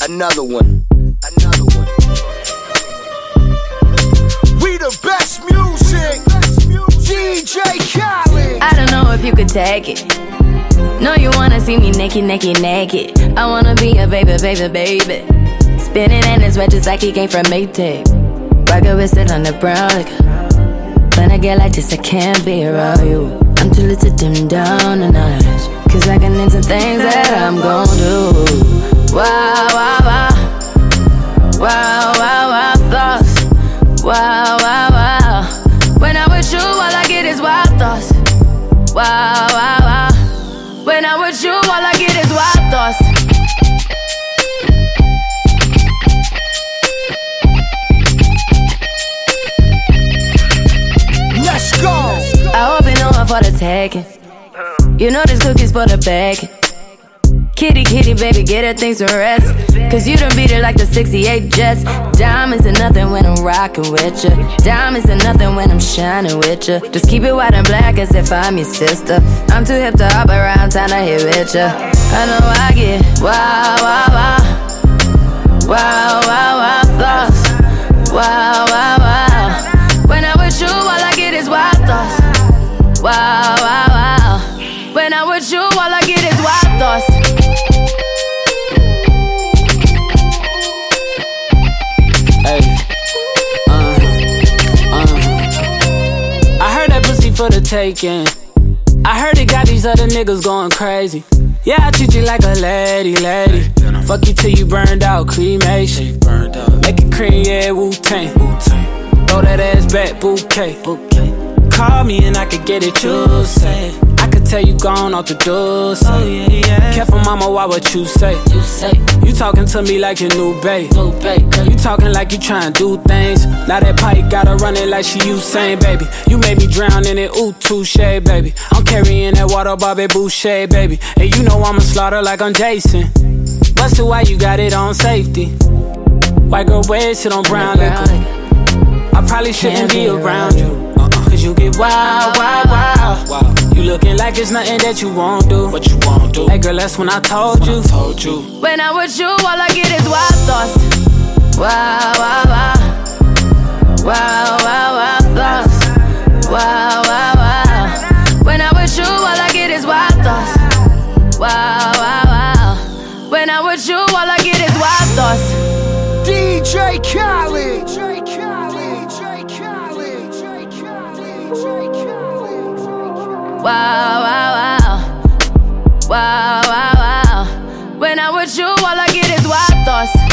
Another one. We the best music. DJ Khaled. I don't know if you could take it. No, you wanna see me naked. I wanna be a baby. Spinning in his red just like he came from Maytag. Rocket with it on the brown liquor. When I get like this, I can't be around you. I'm too little to dim down the notch, cause I can into things that I'm gon' do. Wow, wow, wow. Wow, wow, wow, thoughts. Wow, wow, wow. When I'm with you, all I get is wild thoughts. Wow, wow, wow. When I'm with you, all I get is wild thoughts. Let's go. I hope you know I'm for the taking. You know this cookie's for the bag. Kitty, baby, get her things to rest. Cause you done beat it like the 68 Jets. Diamonds are nothing when I'm rockin' with ya. Diamonds are nothing when I'm shining with ya. Just keep it white and black as if I'm your sister. I'm too hip to hop around, time to hit with ya. I know I get wow, wow, wow. Wow, wow, wow, thoughts. Wow, wow, wow. When I'm with you, all I get is wild thoughts. Wow, wow, wow. When I'm with you, all I get is wild thoughts. I heard that pussy for the taking. I heard it got these other niggas going crazy. Yeah, I treat you like a lady. Fuck you till you burned out, cremation. Make it cream, yeah, Wu-Tang. Throw that ass back, bouquet. Call me and I could get it, you say. I could tell you gone off the door, say. Oh, yeah. Careful, mama, why what you say? You talking to me like your new babe. You talking like you trying to do things. Now that pipe got her running like she Usain, baby. You made me drown in it, ooh, touche, baby. I'm carrying that water, Bobby Boucher, baby. And you know I'ma slaughter like I'm Jason. Busted, why you got it on safety? White girl wear shit on brown liquor. I probably shouldn't be around you. Cause you get wild. You looking like it's nothing that you won't do. What you won't do? Hey girl, that's when I told you. When I'm with you, all I get is wild thoughts. Wow, wow, wow. Wow, wow, wow, thoughts. Wow, wow, wow. When I'm with you, all I get is wild thoughts. Wow, wow, wow. When I'm with you, all I get is wild thoughts. DJ Khaled. Wow, wow, wow. Wow, wow, wow. When I'm with you, all I get is wild thoughts.